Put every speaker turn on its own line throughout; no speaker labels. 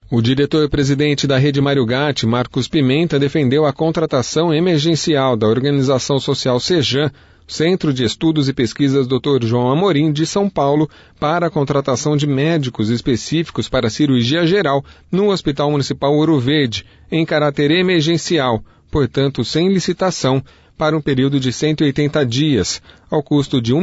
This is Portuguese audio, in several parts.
O diretor-presidente da Rede Mário Gatti, Marcos Pimenta, defendeu a contratação emergencial da organização social Sejan, Centro de Estudos e Pesquisas Dr. João Amorim, de São Paulo, para a contratação de médicos específicos para cirurgia geral no Hospital Municipal Ouro Verde, em caráter emergencial, portanto sem licitação, para um período de 180 dias, ao custo de R$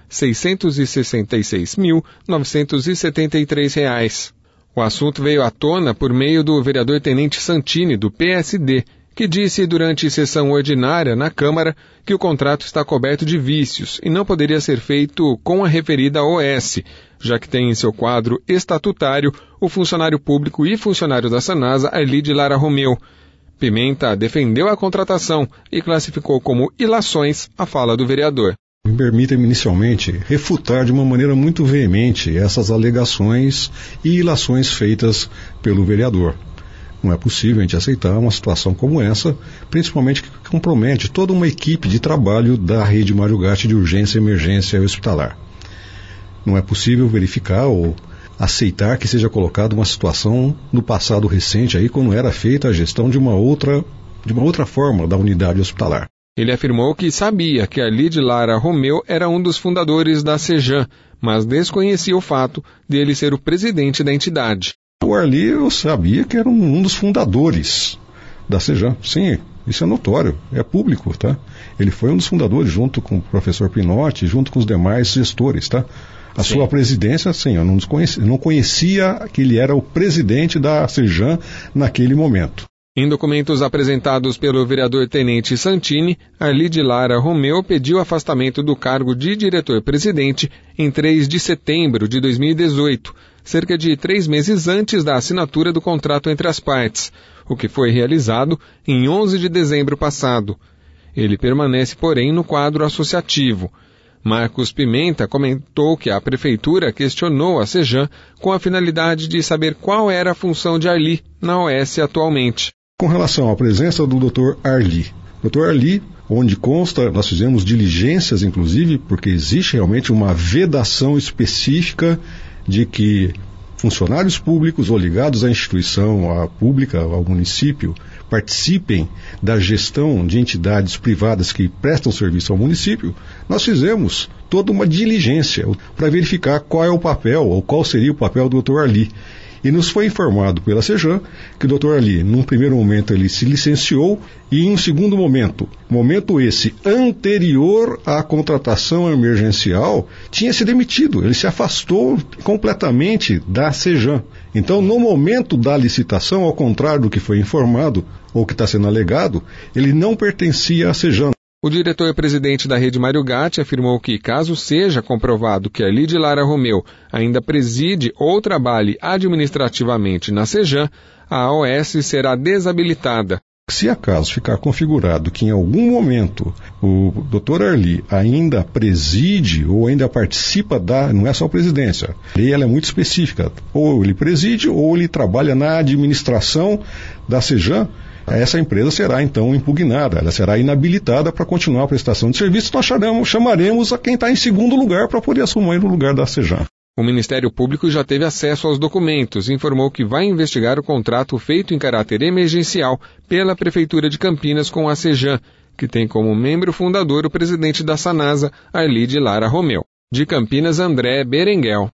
1.666.973. O assunto veio à tona por meio do vereador Tenente Santini, do PSD, que disse durante sessão ordinária na Câmara que o contrato está coberto de vícios e não poderia ser feito com a referida OS, já que tem em seu quadro estatutário o funcionário público e funcionário da Sanasa, Arlide Lara Romeu. Pimenta defendeu a contratação e classificou como ilações a fala do vereador.
Me permitam inicialmente refutar de uma maneira muito veemente essas alegações e ilações feitas pelo vereador. Não é possível a gente aceitar uma situação como essa, principalmente que compromete toda uma equipe de trabalho da Rede Mário Gatti de urgência e emergência hospitalar. Não é possível verificar ou aceitar que seja colocada uma situação no passado recente, aí quando era feita a gestão de uma outra forma da unidade hospitalar.
Ele afirmou que sabia que Arlide Lara Romeu era um dos fundadores da Sejan, mas desconhecia o fato de ele ser o presidente da entidade.
O Arli, eu sabia que era um dos fundadores da Sejan. Sim, isso é notório, é público, tá? Ele foi um dos fundadores, junto com o professor Pinotti, junto com os demais gestores, tá? A sua presidência, sim, eu não conhecia que ele era o presidente da Sejan naquele momento.
Em documentos apresentados pelo vereador Tenente Santini, Arlide Lara Romeu pediu afastamento do cargo de diretor-presidente em 3 de setembro de 2018, cerca de 3 meses antes da assinatura do contrato entre as partes, o que foi realizado em 11 de dezembro passado. Ele permanece, porém, no quadro associativo. Marcos Pimenta comentou que a prefeitura questionou a Sejan com a finalidade de saber qual era a função de Arli na OS atualmente.
Com relação à presença do Dr. Arli, Dr. Arli, onde consta, nós fizemos diligências, inclusive, porque existe realmente uma vedação específica de que funcionários públicos ou ligados à instituição pública, ao município, participem da gestão de entidades privadas que prestam serviço ao município. Nós fizemos toda uma diligência para verificar qual é o papel, ou qual seria o papel do Dr. Arli. E nos foi informado pela Sejan que o Dr. Arli, num primeiro momento, ele se licenciou e em um segundo momento esse anterior à contratação emergencial, tinha se demitido. Ele se afastou completamente da Sejan. Então, no momento da licitação, ao contrário do que foi informado ou que está sendo alegado, ele não pertencia à Sejan.
O diretor-presidente da Rede Mário Gatti afirmou que, caso seja comprovado que Arlide Lara Romeu ainda preside ou trabalhe administrativamente na Sejan, a OS será desabilitada.
Se acaso ficar configurado que em algum momento o Dr. Arli ainda preside ou ainda participa não é só a presidência, ela é muito específica, ou ele preside ou ele trabalha na administração da Sejan, essa empresa será então impugnada, ela será inabilitada para continuar a prestação de serviço. Nós chamaremos a quem está em segundo lugar para poder assumir o lugar da Sejan.
O Ministério Público já teve acesso aos documentos e informou que vai investigar o contrato feito em caráter emergencial pela Prefeitura de Campinas com a Sejan, que tem como membro fundador o presidente da Sanasa, Arlide Lara Romeu. De Campinas, André Berenguel.